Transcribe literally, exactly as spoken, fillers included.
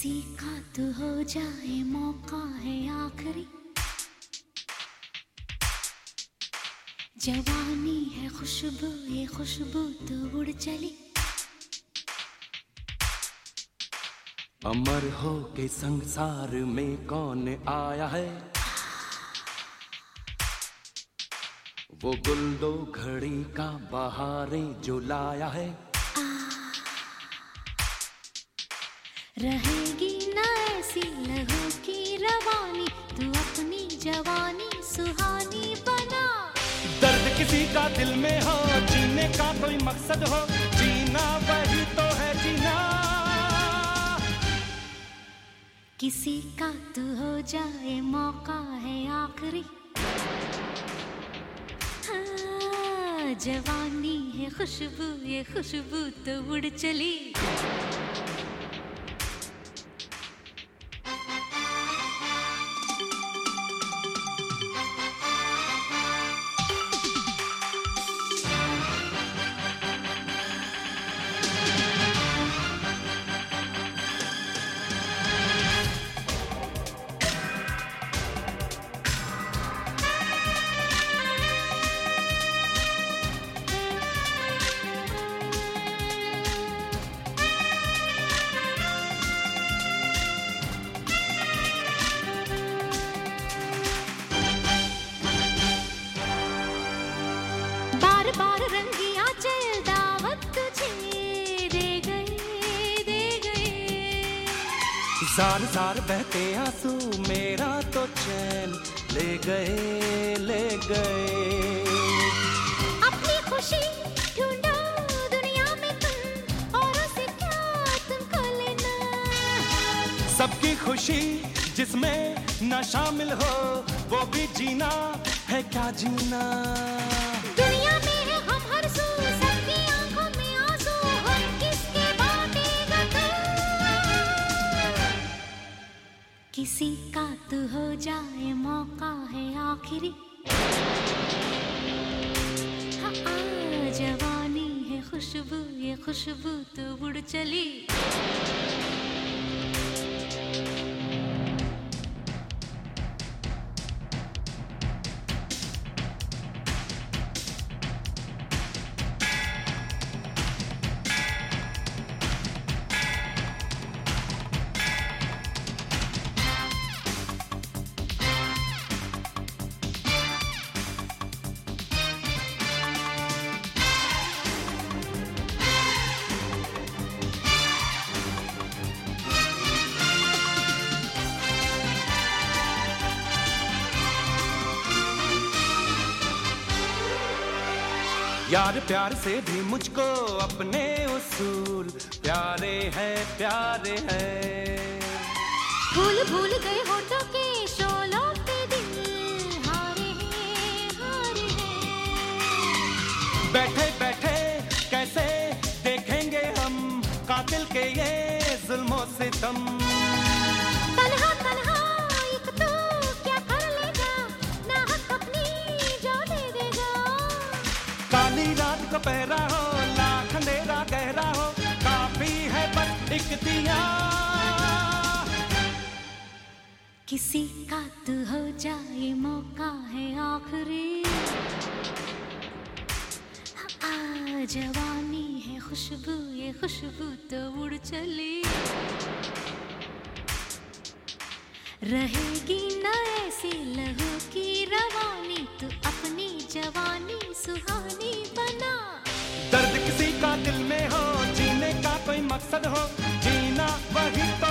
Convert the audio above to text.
किसी का तो हो जाए मौका है आखिरी, जवानी है खुशबू ये खुशबू तो उड़ चली। अमर हो के संसार में कौन आया है, वो गुल दो घड़ी का बहारे जो लाया है। रहेगी ना ऐसी लहू की रवानी, तू अपनी जवानी सुहानी बना। दर्द किसी का दिल में हो, जीने का कोई मकसद हो, जीना वही तो है जीना। किसी का तू हो जाए मौका है आखिरी, हाँ, जवानी है खुशबू ये खुशबू तो उड़ चली। जार जार बहते आंसू मेरा तो चैन ले गए ले गए। अपनी खुशी ढूंढो दुनिया में तुम, औरों से क्या तुमको लेना। सबकी खुशी जिसमें ना शामिल हो, वो भी जीना है क्या जीना। दुनिया में है हम हर सू, सबकी आंखों में आंसू, हम किसके बातेगा तू। किसी का तो हो जाए मौका है आखिरी, हाँ, जवानी है खुशबू ये खुशबू तो उड़ चली। यार प्यार से भी मुझको अपने उसूल प्यारे हैं प्यारे हैं। भूल भूल गए होठों के शोलों पे दिल हारे हैं हारे हैं। बैठे बैठे कैसे देखेंगे हम कातिल के ये जुल्मों से सितम। तन्हा तन्हा एक तो क्या कर लेगा, ना हक अपनी जो दे देगा। काली रात को पहरा हो, लाख अंधेरा गहरा हो, काफी है बस एक दिया। किसी का तो हो जाए मौका है आखिरी, आ जवानी है खुशबू ये खुशबू तो उड़ चली। रहेगी न ऐसी लहू की रवानी, तू अपनी जवानी सुहानी बना। दर्द किसी का दिल में हो, जीने का कोई मकसद हो, जीना वही तो